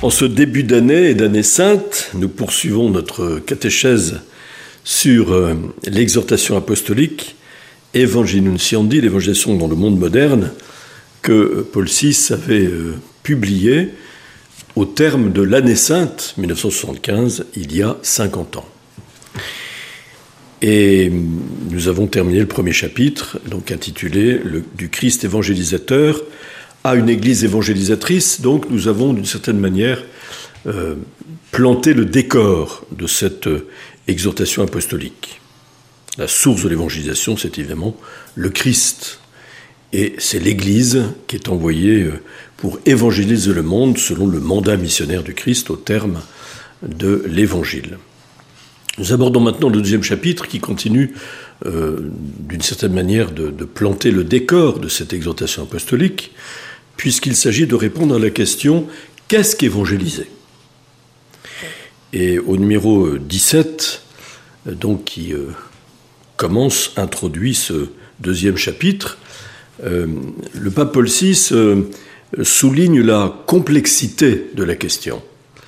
En ce début d'année et d'année sainte, nous poursuivons notre catéchèse sur l'exhortation apostolique Evangelii Nuntiandi, l'évangélisation dans le monde moderne, que Paul VI avait publié au terme de l'année sainte 1975, il y a 50 ans. Et nous avons terminé le premier chapitre, donc intitulé « Du Christ évangélisateur à une Église évangélisatrice ». Donc nous avons d'une certaine manière planté le décor de cette exhortation apostolique. La source de l'évangélisation, c'est évidemment le Christ. Et c'est l'Église qui est envoyée pour évangéliser le monde selon le mandat missionnaire du Christ au terme de l'Évangile. Nous abordons maintenant le deuxième chapitre qui continue d'une certaine manière de planter le décor de cette exhortation apostolique, puisqu'il s'agit de répondre à la question « Qu'est-ce qu'évangéliser ?» Et au numéro 17, donc qui introduit ce deuxième chapitre, le pape Paul VI souligne la complexité de la question. Pourquoi ?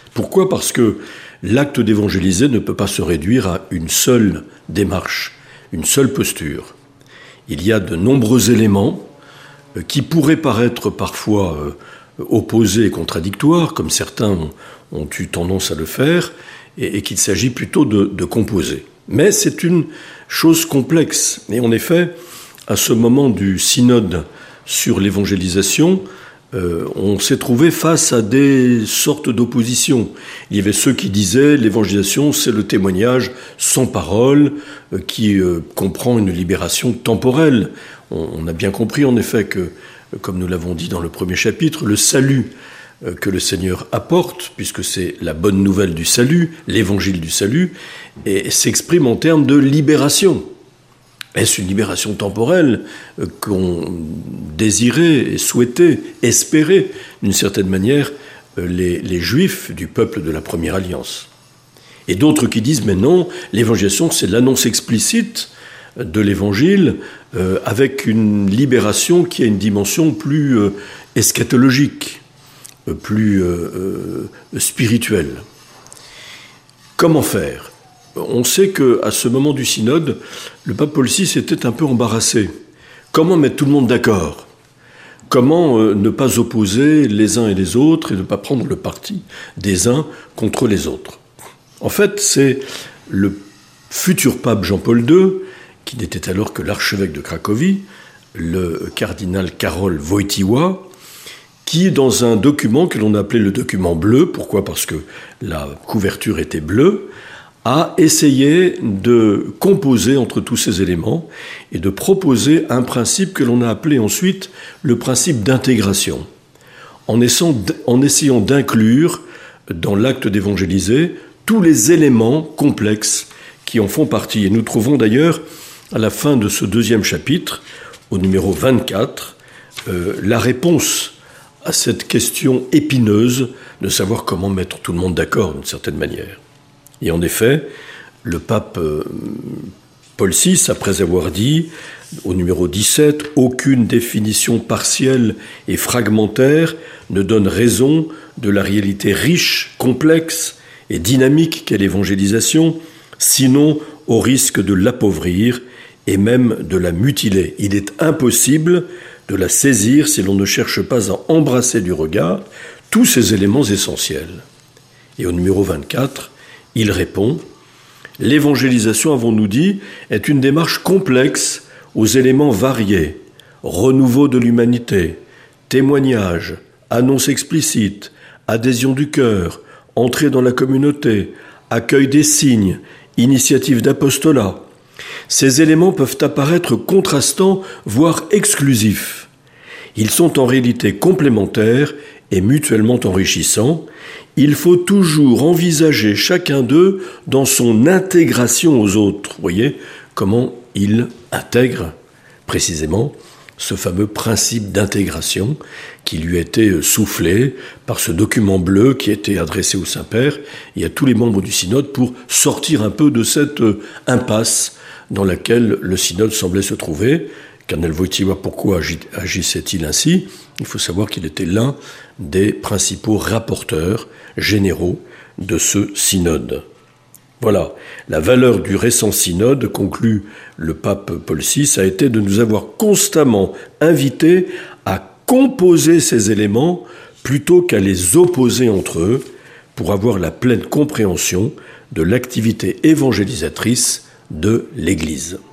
Parce que l'acte d'évangéliser ne peut pas se réduire à une seule démarche, une seule posture. Il y a de nombreux éléments qui pourraient paraître parfois opposés et contradictoires, comme certains ont eu tendance à le faire, et qu'il s'agit plutôt de composer. Mais c'est une chose complexe. Et en effet, à ce moment du synode sur l'évangélisation, on s'est trouvé face à des sortes d'oppositions. Il y avait ceux qui disaient l'évangélisation, c'est le témoignage sans parole qui comprend une libération temporelle. On a bien compris en effet que, comme nous l'avons dit dans le premier chapitre, le salut que le Seigneur apporte, puisque c'est la bonne nouvelle du salut, l'évangile du salut, et s'exprime en termes de libération. Est-ce une libération temporelle qu'on désirait et souhaitait, espérait, d'une certaine manière, les Juifs du peuple de la première alliance ? Et d'autres qui disent, mais non, l'évangélisation, c'est l'annonce explicite de l'évangile, avec une libération qui a une dimension plus eschatologique, plus spirituelle. Comment faire ? On sait qu'à ce moment du synode, le pape Paul VI était un peu embarrassé. Comment mettre tout le monde d'accord ? Comment ne pas opposer les uns et les autres et ne pas prendre le parti des uns contre les autres ? En fait, c'est le futur pape Jean-Paul II, qui n'était alors que l'archevêque de Cracovie, le cardinal Karol Wojtyła, qui, dans un document que l'on a appelé le document bleu, pourquoi ? Parce que la couverture était bleue, a essayé de composer entre tous ces éléments et de proposer un principe que l'on a appelé ensuite le principe d'intégration, en essayant d'inclure dans l'acte d'évangéliser tous les éléments complexes qui en font partie. Et nous trouvons d'ailleurs, à la fin de ce deuxième chapitre, au numéro 24, la réponse à cette question épineuse de savoir comment mettre tout le monde d'accord d'une certaine manière. Et en effet, le pape Paul VI, après avoir dit, au numéro 17, « Aucune définition partielle et fragmentaire ne donne raison de la réalité riche, complexe et dynamique qu'est l'évangélisation, sinon au risque de l'appauvrir et même de la mutiler. Il est impossible de la saisir si l'on ne cherche pas à embrasser du regard tous ces éléments essentiels. » Et au numéro 24, il répond « L'évangélisation, avons-nous dit, est une démarche complexe aux éléments variés, renouveau de l'humanité, témoignage, annonce explicite, adhésion du cœur, entrée dans la communauté, accueil des signes, initiative d'apostolat. Ces éléments peuvent apparaître contrastants, voire exclusifs. Ils sont en réalité complémentaires et mutuellement enrichissants. Il faut toujours envisager chacun d'eux dans son intégration aux autres. Vous voyez comment il intègre précisément ce fameux principe d'intégration qui lui a été soufflé par ce document bleu qui a été adressé au Saint-Père et à tous les membres du synode pour sortir un peu de cette impasse dans laquelle le synode semblait se trouver. Cardinal Wojtyła, pourquoi agissait-il ainsi? Il faut savoir qu'il était l'un des principaux rapporteurs généraux de ce synode. Voilà, la valeur du récent synode, conclut le pape Paul VI, a été de nous avoir constamment invités à composer ces éléments plutôt qu'à les opposer entre eux pour avoir la pleine compréhension de l'activité évangélisatrice de l'Église.